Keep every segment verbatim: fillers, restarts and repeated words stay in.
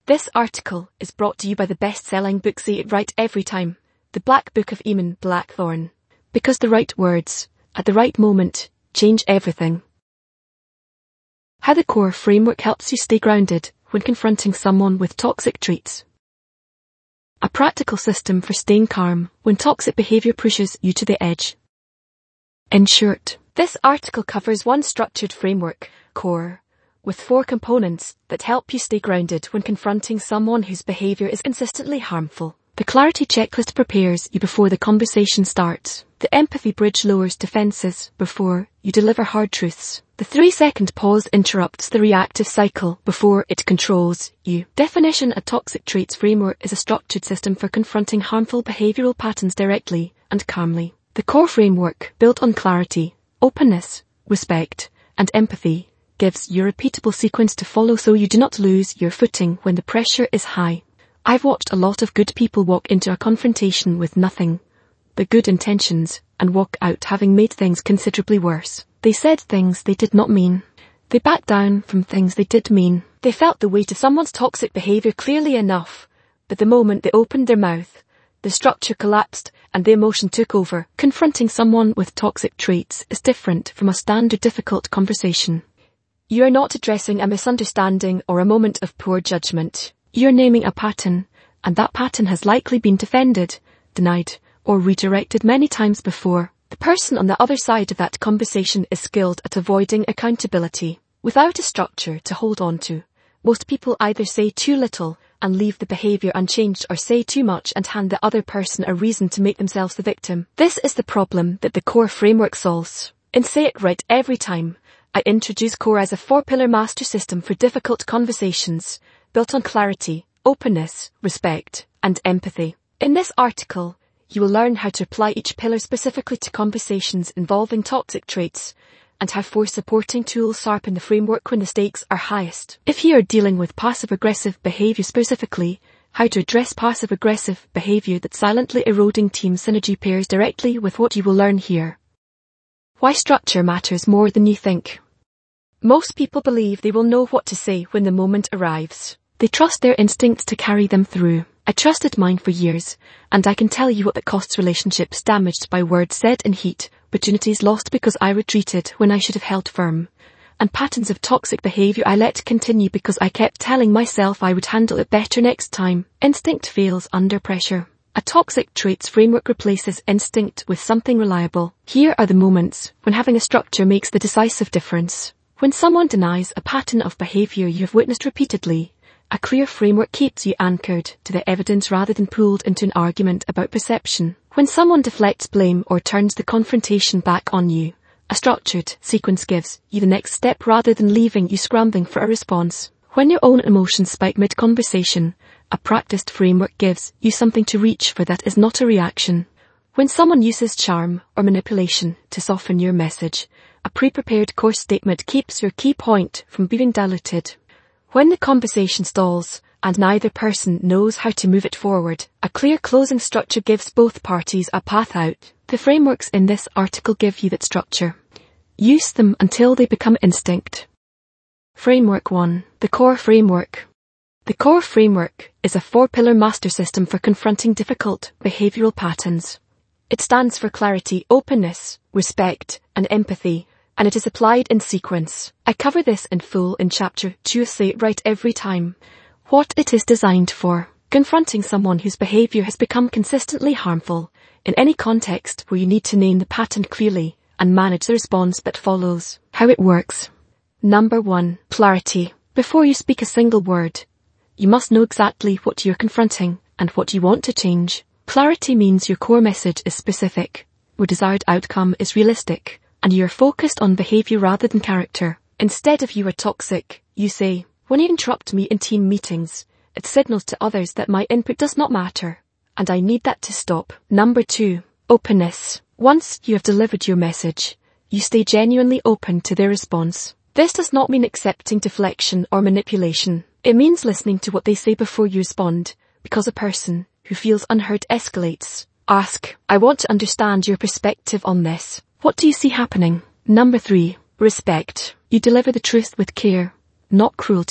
This article is brought to you by the best-selling book Say It Right Every Time, The Black Book of Eamon Blackthorne. Because the right words, at the right moment, change everything. How the CORE framework helps you stay grounded when confronting someone with toxic traits. A practical system for staying calm when toxic behavior pushes you to the edge. In short, this article covers one structured framework, CORE, with four components that help you stay grounded when confronting someone whose behavior is consistently harmful. The clarity checklist prepares you before the conversation starts. The empathy bridge lowers defenses before you deliver hard truths. The three-second pause interrupts the reactive cycle before it controls you. Definition: a toxic traits framework is a structured system for confronting harmful behavioral patterns directly and calmly. The CORE framework, built on clarity, openness, respect, and empathy, gives you a repeatable sequence to follow so you do not lose your footing when the pressure is high. I've watched a lot of good people walk into a confrontation with nothing but good intentions and walk out having made things considerably worse. They said things they did not mean. They backed down from things they did mean. They felt the weight of someone's toxic behavior clearly enough, but the moment they opened their mouth, the structure collapsed and the emotion took over. Confronting someone with toxic traits is different from a standard difficult conversation. You are not addressing a misunderstanding or a moment of poor judgment. You're naming a pattern, and that pattern has likely been defended, denied, or redirected many times before. The person on the other side of that conversation is skilled at avoiding accountability. Without a structure to hold on to, most people either say too little and leave the behavior unchanged or say too much and hand the other person a reason to make themselves the victim. This is the problem that the CORE framework solves. In Say It Right Every Time, I introduce CORE as a four-pillar master system for difficult conversations, built on clarity, openness, respect, and empathy. In this article, you will learn how to apply each pillar specifically to conversations involving toxic traits, and how four supporting tools sharpen the framework when the stakes are highest. If you are dealing with passive-aggressive behavior specifically, how to address passive-aggressive behavior that's silently eroding team synergy pairs directly with what you will learn here. Why structure matters more than you think. Most people believe they will know what to say when the moment arrives. They trust their instincts to carry them through. I trusted mine for years, and I can tell you what that costs: relationships damaged by words said in heat, opportunities lost because I retreated when I should have held firm, and patterns of toxic behavior I let continue because I kept telling myself I would handle it better next time. Instinct fails under pressure. A toxic traits framework replaces instinct with something reliable. Here are the moments when having a structure makes the decisive difference. When someone denies a pattern of behavior you have witnessed repeatedly, a clear framework keeps you anchored to the evidence rather than pulled into an argument about perception. When someone deflects blame or turns the confrontation back on you, a structured sequence gives you the next step rather than leaving you scrambling for a response. When your own emotions spike mid-conversation, a practiced framework gives you something to reach for that is not a reaction. When someone uses charm or manipulation to soften your message, a pre-prepared CORE statement keeps your key point from being diluted. When the conversation stalls and neither person knows how to move it forward, a clear closing structure gives both parties a path out. The frameworks in this article give you that structure. Use them until they become instinct. Framework one. The CORE framework. The CORE framework is a four-pillar master system for confronting difficult behavioral patterns. It stands for clarity, openness, respect, and empathy, and it is applied in sequence. I cover this in full in chapter two of Say It Right Every Time. What it is designed for. Confronting someone whose behavior has become consistently harmful, in any context where you need to name the pattern clearly and manage the response that follows. How it works. Number one. Clarity. Before you speak a single word, you must know exactly what you're confronting and what you want to change. Clarity means your core message is specific, your desired outcome is realistic, and you're focused on behavior rather than character. Instead of "you are toxic," you say, "When you interrupt me in team meetings, it signals to others that my input does not matter, and I need that to stop." Number two. Openness. Once you have delivered your message, you stay genuinely open to their response. This does not mean accepting deflection or manipulation. It means listening to what they say before you respond, because a person who feels unheard escalates. Ask, "I want to understand your perspective on this. What do you see happening?" Number three. Respect. You deliver the truth with care, not cruelty.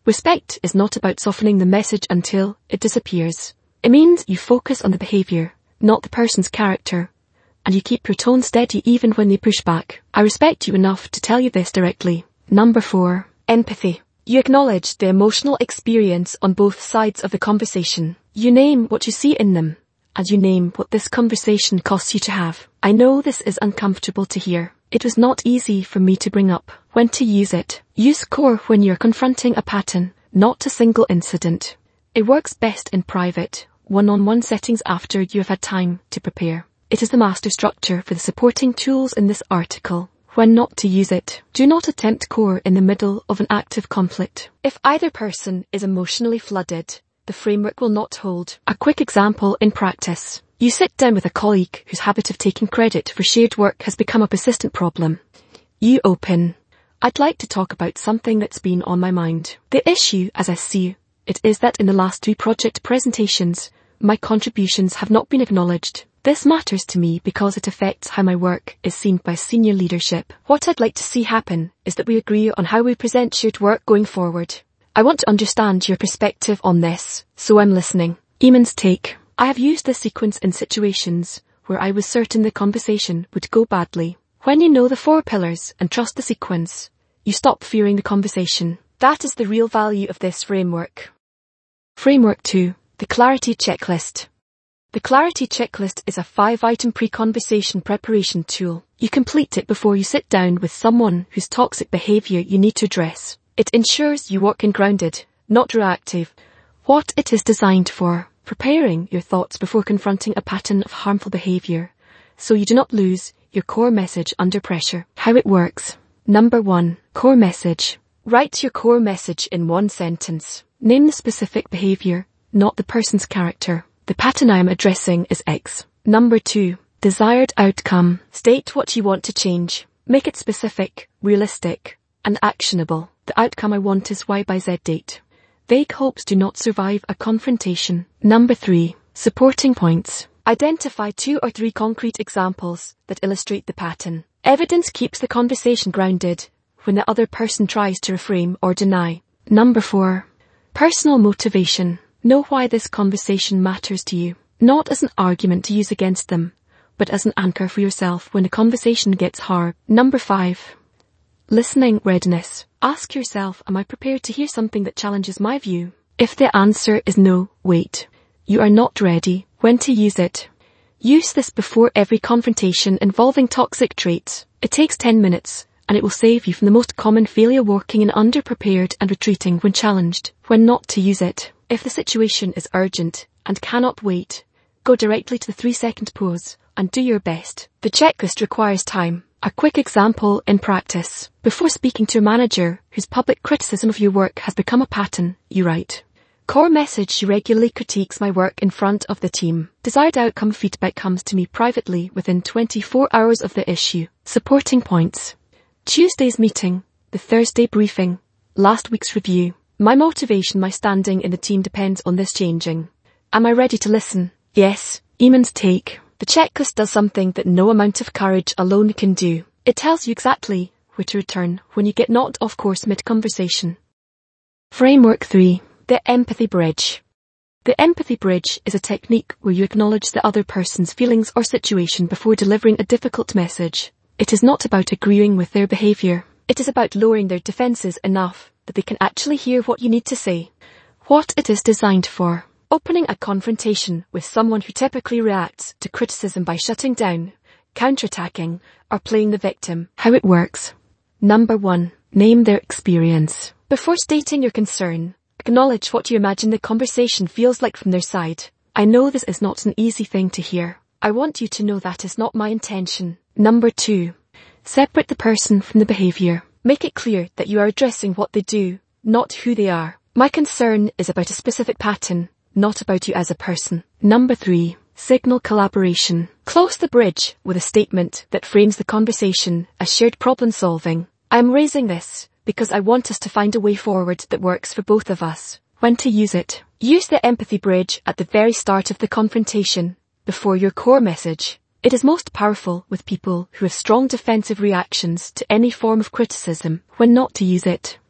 Respect is not about softening the message until it disappears. It means you focus on the behavior, not the person's character, and you keep your tone steady even when they push back. I respect you enough to tell you this directly. Number four. Empathy. You acknowledge the emotional experience on both sides of the conversation. You name what you see in them, and you name what this conversation costs you to have. I know this is uncomfortable to hear. It was not easy for me to bring up when to use it. Use CORE when you're confronting a pattern, not a single incident. It works best in private, one-on-one settings after you have had time to prepare. It is the master structure for the supporting tools in this article. When not to use it. Do not attempt CORE in the middle of an active conflict. If either person is emotionally flooded, the framework will not hold. A quick example in practice. You sit down with a colleague whose habit of taking credit for shared work has become a persistent problem. You open. I'd like to talk about something that's been on my mind. The issue, as I see it, is that in the last three project presentations, my contributions have not been acknowledged. This matters to me because it affects how my work is seen by senior leadership. What I'd like to see happen is that we agree on how we present shared work going forward. I want to understand your perspective on this, so I'm listening. Eamon's take. I have used this sequence in situations where I was certain the conversation would go badly. When you know the four pillars and trust the sequence, you stop fearing the conversation. That is the real value of this framework. Framework two. The Clarity Checklist. The Clarity Checklist is a five-item pre-conversation preparation tool. You complete it before you sit down with someone whose toxic behavior you need to address. It ensures you work in grounded, not reactive. What it is designed for. Preparing your thoughts before confronting a pattern of harmful behavior, so you do not lose your core message under pressure. How it works. Number one. Core message. Write your core message in one sentence. Name the specific behavior, not the person's character. The pattern I am addressing is X. Number two. Desired outcome. State what you want to change. Make it specific, realistic, and actionable. The outcome I want is Y by Z date. Vague hopes do not survive a confrontation. Number three. Supporting points. Identify two or three concrete examples that illustrate the pattern. Evidence keeps the conversation grounded when the other person tries to reframe or deny. Number four. Personal motivation. Know why this conversation matters to you, not as an argument to use against them, but as an anchor for yourself when the conversation gets hard. Number five. Listening readiness. Ask yourself, am I prepared to hear something that challenges my view? If the answer is no, wait. You are not ready. When to use it. Use this before every confrontation involving toxic traits. It takes ten minutes, and it will save you from the most common failure: walking in underprepared and retreating when challenged. When not to use it. If the situation is urgent and cannot wait, go directly to the three-second pause and do your best. The checklist requires time. A quick example in practice. Before speaking to a manager whose public criticism of your work has become a pattern, you write. Core message: she regularly critiques my work in front of the team. Desired outcome: feedback comes to me privately within twenty-four hours of the issue. Supporting points. Tuesday's meeting, the Thursday briefing, last week's review. My motivation, my standing in the team depends on this changing. Am I ready to listen? Yes. Eamon's take. The checklist does something that no amount of courage alone can do. It tells you exactly where to return when you get knocked off course mid-conversation. Framework three. The Empathy Bridge. The Empathy Bridge is a technique where you acknowledge the other person's feelings or situation before delivering a difficult message. It is not about agreeing with their behavior. It is about lowering their defenses enough that they can actually hear what you need to say. What it is designed for. Opening a confrontation with someone who typically reacts to criticism by shutting down, counterattacking, or playing the victim. How it works. Number one. Name their experience. Before stating your concern, acknowledge what you imagine the conversation feels like from their side. I know this is not an easy thing to hear. I want you to know that is not my intention. Number two. Separate the person from the behavior. Make it clear that you are addressing what they do, not who they are. My concern is about a specific pattern, not about you as a person. Number three. Signal collaboration. Close the bridge with a statement that frames the conversation as shared problem solving. I am raising this because I want us to find a way forward that works for both of us. When to use it. Use the empathy bridge at the very start of the confrontation, before your core message. It is most powerful with people who have strong defensive reactions to any form of criticism. When not to use it.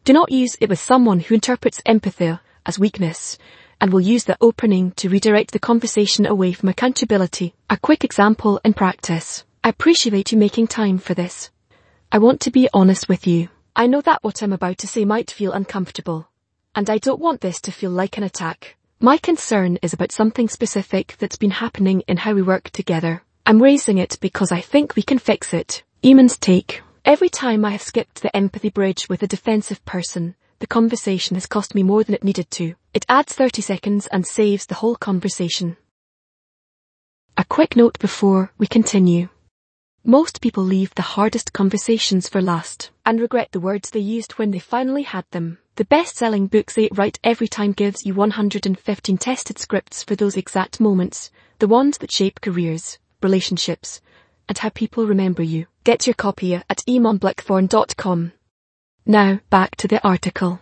Do not use it with someone who interprets empathy as weakness and will use the opening to redirect the conversation away from accountability. A quick example in practice. I appreciate you making time for this. I want to be honest with you. I know that what I'm about to say might feel uncomfortable, and I don't want this to feel like an attack. My concern is about something specific that's been happening in how we work together. I'm raising it because I think we can fix it. Eamon's take. Every time I have skipped the empathy bridge with a defensive person, the conversation has cost me more than it needed to. It adds thirty seconds and saves the whole conversation. A quick note before we continue. Most people leave the hardest conversations for last and regret the words they used when they finally had them. The best-selling book Say It Right Every Time gives you one hundred fifteen tested scripts for those exact moments, the ones that shape careers, relationships, and how people remember you. Get your copy at eamon blackthorn dot com. Now, back to the article.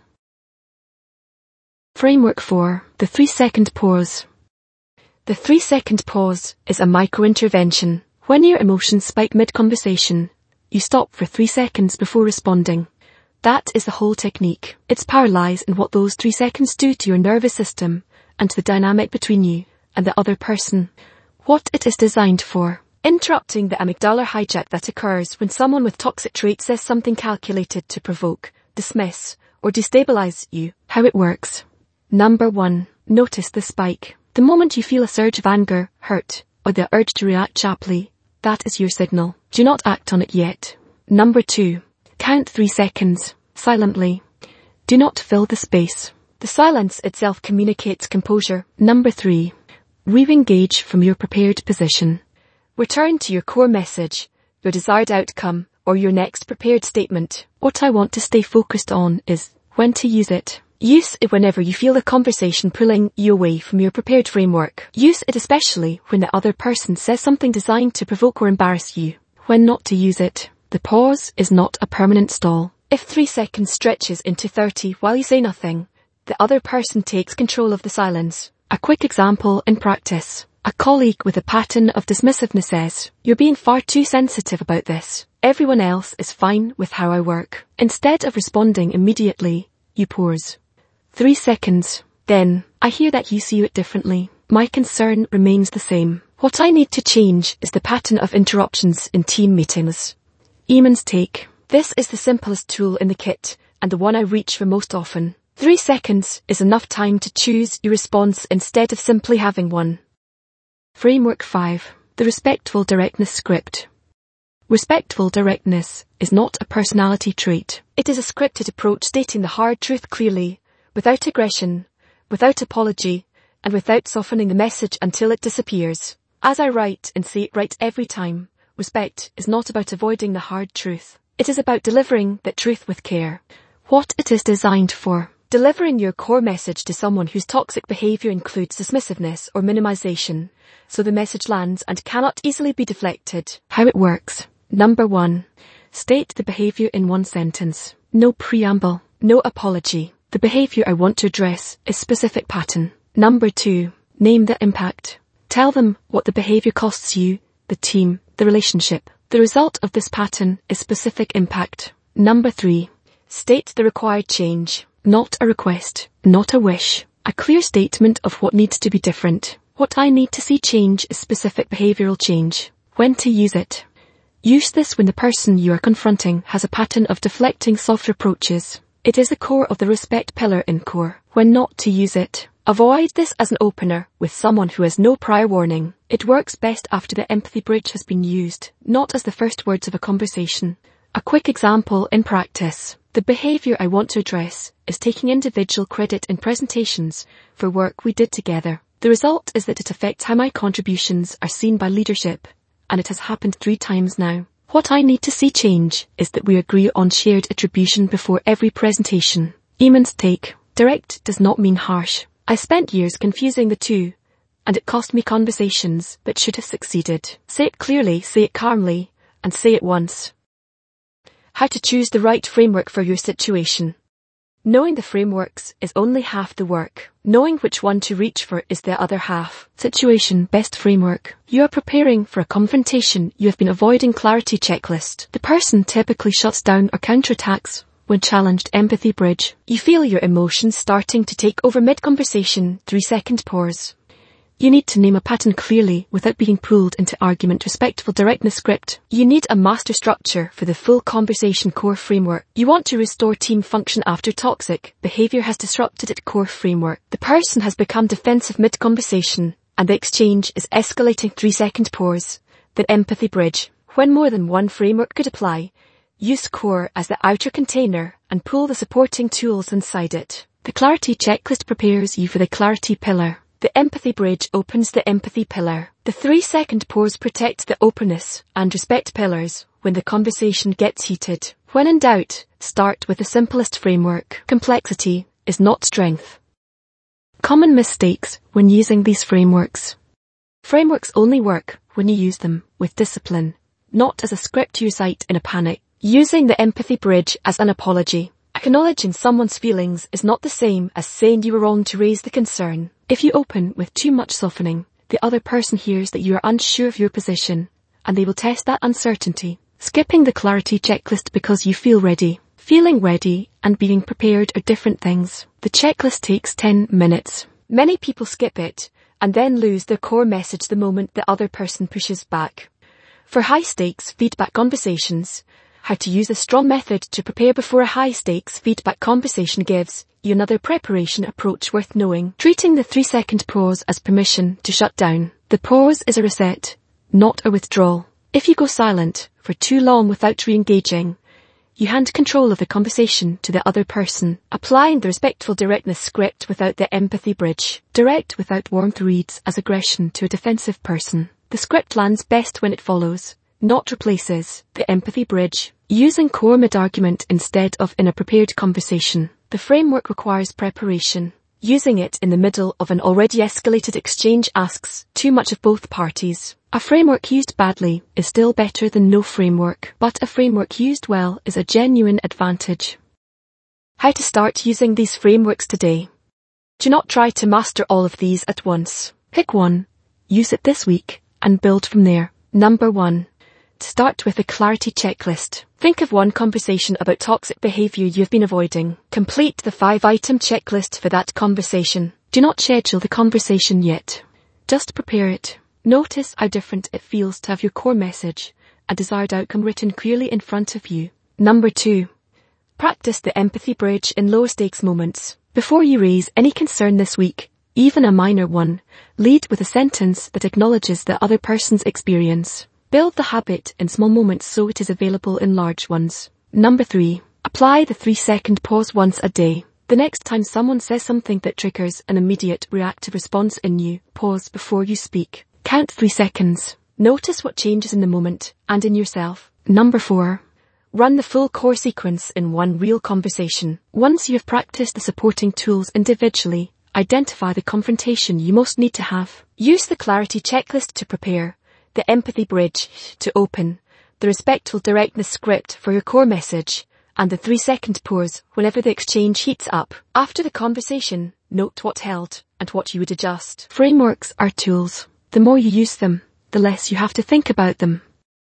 Framework four. The three-second pause. The three-second pause is a micro-intervention. When your emotions spike mid-conversation, you stop for three seconds before responding. That is the whole technique. Its power lies in what those three seconds do to your nervous system and to the dynamic between you and the other person. What it is designed for. Interrupting the amygdala hijack that occurs when someone with toxic traits says something calculated to provoke, dismiss, or destabilize you. How it works. Number one. Notice the spike. The moment you feel a surge of anger, hurt, or the urge to react sharply, that is your signal. Do not act on it yet. Number two. Count three seconds, silently. Do not fill the space. The silence itself communicates composure. Number three. Re-engage from your prepared position. Return to your core message, your desired outcome, or your next prepared statement. What I want to stay focused on is when to use it. Use it whenever you feel the conversation pulling you away from your prepared framework. Use it especially when the other person says something designed to provoke or embarrass you. When not to use it. The pause is not a permanent stall. If three seconds stretches into thirty while you say nothing, the other person takes control of the silence. A quick example in practice. A colleague with a pattern of dismissiveness says, "You're being far too sensitive about this. Everyone else is fine with how I work." Instead of responding immediately, you pause. Three seconds. Then, "I hear that you see it differently. My concern remains the same. What I need to change is the pattern of interruptions in team meetings." Eamon's take. This is the simplest tool in the kit, and the one I reach for most often. Three seconds is enough time to choose your response instead of simply having one. Framework five. The respectful directness script. Respectful directness is not a personality trait. It is a scripted approach stating the hard truth clearly, without aggression, without apology, and without softening the message until it disappears. As I write and say it right every time, respect is not about avoiding the hard truth. It is about delivering that truth with care. What it is designed for. Delivering your core message to someone whose toxic behavior includes dismissiveness or minimization, so the message lands and cannot easily be deflected. How it works. Number one. State the behavior in one sentence. No preamble. No apology. The behavior I want to address is specific pattern. Number two. Name the impact. Tell them what the behavior costs you, the team, the relationship. The result of this pattern is specific impact. Number three. State the required change. Not a request, not a wish. A clear statement of what needs to be different. What I need to see change is specific behavioral change. When to use it. Use this when the person you are confronting has a pattern of deflecting soft reproaches. It is the core of the respect pillar in core. When not to use it. Avoid this as an opener with someone who has no prior warning. It works best after the empathy bridge has been used, not as the first words of a conversation. A quick example in practice. The behavior I want to address is taking individual credit in presentations for work we did together. The result is that it affects how my contributions are seen by leadership, and it has happened three times now. What I need to see change is that we agree on shared attribution before every presentation. Eamon's take. Direct does not mean harsh. I spent years confusing the two, and it cost me conversations that should have succeeded. Say it clearly, say it calmly, and say it once. How to choose the right framework for your situation. Knowing the frameworks is only half the work. Knowing which one to reach for is the other half. Situation best framework. You are preparing for a confrontation you have been avoiding clarity checklist. The person typically shuts down or counterattacks. when challenged. Empathy bridge. You feel your emotions starting to take over mid-conversation. Three second pause. You need to name a pattern clearly without being pulled into argument. Respectful directness script. You need a master structure for the full conversation. Core framework. You want to restore team function after toxic behavior has disrupted it. Core framework. The person has become defensive mid-conversation and the exchange is escalating. Three second pause. The empathy bridge. When more than one framework could apply, use core as the outer container and pull the supporting tools inside it. The clarity checklist prepares you for the clarity pillar. The empathy bridge opens the empathy pillar. The three second pause protects the openness and respect pillars when the conversation gets heated. When in doubt, start with the simplest framework. Complexity is not strength. Common mistakes when using these frameworks. Frameworks only work when you use them with discipline, not as a script you recite in a panic. Using the empathy bridge as an apology. Acknowledging someone's feelings is not the same as saying you were wrong to raise the concern. If you open with too much softening, the other person hears that you are unsure of your position, and they will test that uncertainty. Skipping the clarity checklist because you feel ready. Feeling ready and being prepared are different things. The checklist takes ten minutes. Many people skip it and then lose their core message the moment the other person pushes back. For high-stakes feedback conversations, how to use a strong method to prepare before a high-stakes feedback conversation gives you another preparation approach worth knowing. Treating the three-second pause as permission to shut down. The pause is a reset, not a withdrawal. If you go silent for too long without re-engaging, you hand control of the conversation to the other person. Applying the respectful directness script without the empathy bridge. Direct without warmth reads as aggression to a defensive person. The script lands best when it follows, not replaces, the empathy bridge. Using core mid-argument instead of in a prepared conversation. The framework requires preparation. Using it in the middle of an already escalated exchange asks too much of both parties. A framework used badly is still better than no framework, but a framework used well is a genuine advantage. How to start using these frameworks today. Do not try to master all of these at once. Pick one, use it this week, and build from there. Number one. Start with a clarity checklist. Think of one conversation about toxic behavior you've been avoiding. Complete the five-item checklist for that conversation. Do not schedule the conversation yet. Just prepare it. Notice how different it feels to have your core message, a desired outcome written clearly in front of you. Number two. Practice the empathy bridge in low-stakes moments. Before you raise any concern this week, even a minor one, lead with a sentence that acknowledges the other person's experience. Build the habit in small moments so it is available in large ones. Number three. Apply the three-second pause once a day. The next time someone says something that triggers an immediate reactive response in you, pause before you speak. Count three seconds. Notice what changes in the moment and in yourself. Number four. Run the full core sequence in one real conversation. Once you have practiced the supporting tools individually, identify the confrontation you most need to have. Use the clarity checklist to prepare, the empathy bridge to open, the respectful directness script for your core message, and the three-second pause whenever the exchange heats up. After the conversation, note what held and what you would adjust. Frameworks are tools. The more you use them, the less you have to think about them.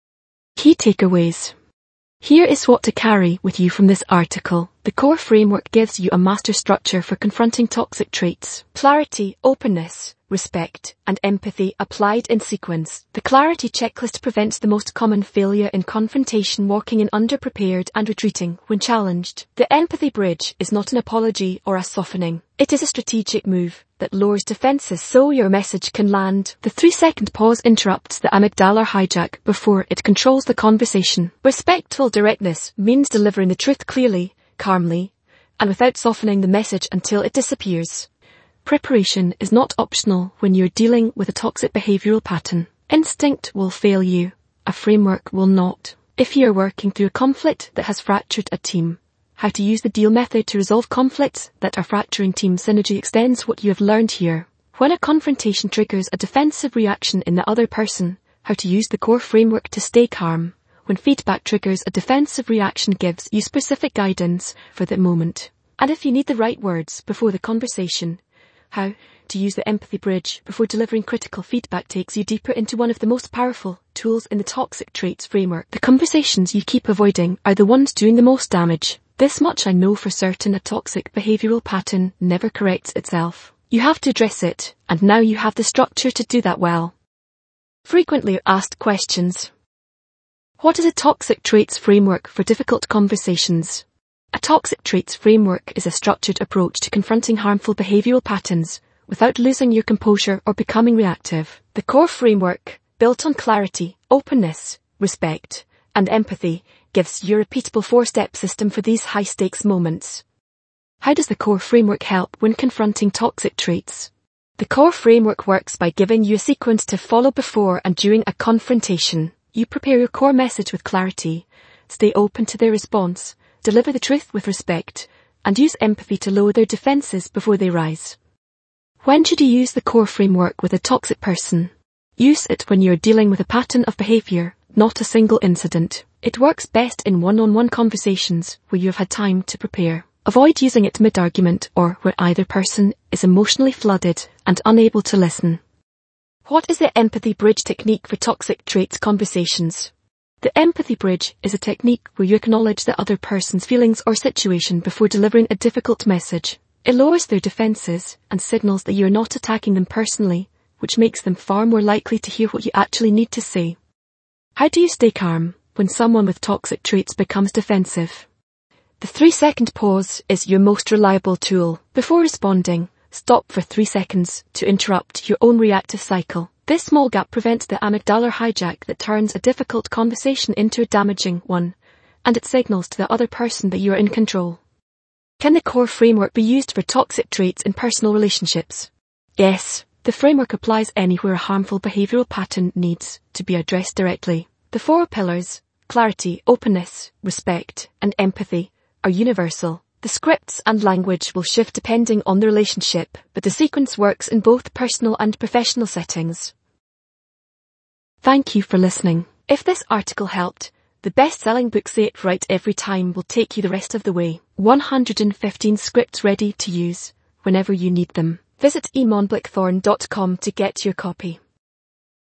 Key takeaways. Here is what to carry with you from this article. The core framework gives you a master structure for confronting toxic traits. Clarity, openness, respect, and empathy applied in sequence. The clarity checklist prevents the most common failure in confrontation: walking in underprepared and retreating when challenged. The empathy bridge is not an apology or a softening. It is a strategic move that lowers defenses so your message can land. The three-second pause interrupts the amygdala hijack before it controls the conversation. Respectful directness means delivering the truth clearly, calmly, and without softening the message until it disappears. Preparation is not optional when you're dealing with a toxic behavioral pattern. Instinct will fail you. A framework will not. If you're working through a conflict that has fractured a team, how to use the deal method to resolve conflicts that are fracturing team synergy extends what you have learned here. When a confrontation triggers a defensive reaction in the other person, how to use the core framework to stay calm. When feedback triggers a defensive reaction gives you specific guidance for the moment. And if you need the right words before the conversation, how to use the empathy bridge before delivering critical feedback takes you deeper into one of the most powerful tools in the toxic traits framework. The conversations you keep avoiding are the ones doing the most damage. This much I know for certain: a toxic behavioral pattern never corrects itself. You have to address it, and now you have the structure to do that well. Frequently asked questions. What is a toxic traits framework for difficult conversations? A toxic traits framework is a structured approach to confronting harmful behavioral patterns without losing your composure or becoming reactive. The core framework, built on clarity, openness, respect, and empathy, gives you a repeatable four-step system for these high-stakes moments. How does the core framework help when confronting toxic traits? The core framework works by giving you a sequence to follow before and during a confrontation. You prepare your core message with clarity, stay open to their response, deliver the truth with respect, and use empathy to lower their defenses before they rise. When should you use the core framework with a toxic person? Use it when you're dealing with a pattern of behavior, not a single incident. It works best in one-on-one conversations where you have had time to prepare. Avoid using it mid-argument or where either person is emotionally flooded and unable to listen. What is the empathy bridge technique for toxic traits conversations? The empathy bridge is a technique where you acknowledge the other person's feelings or situation before delivering a difficult message. It lowers their defenses and signals that you are not attacking them personally, which makes them far more likely to hear what you actually need to say. How do you stay calm when someone with toxic traits becomes defensive? The three-second pause is your most reliable tool. Before responding, stop for three seconds to interrupt your own reactive cycle. This small gap prevents the amygdala hijack that turns a difficult conversation into a damaging one, and it signals to the other person that you are in control. Can the core framework be used for toxic traits in personal relationships? Yes, the framework applies anywhere a harmful behavioral pattern needs to be addressed directly. The four pillars, clarity, openness, respect, and empathy, are universal. The scripts and language will shift depending on the relationship, but the sequence works in both personal and professional settings. Thank you for listening. If this article helped, the best-selling book Say It Right Every Time will take you the rest of the way. one hundred fifteen scripts ready to use whenever you need them. Visit iman blackthorn dot com to get your copy.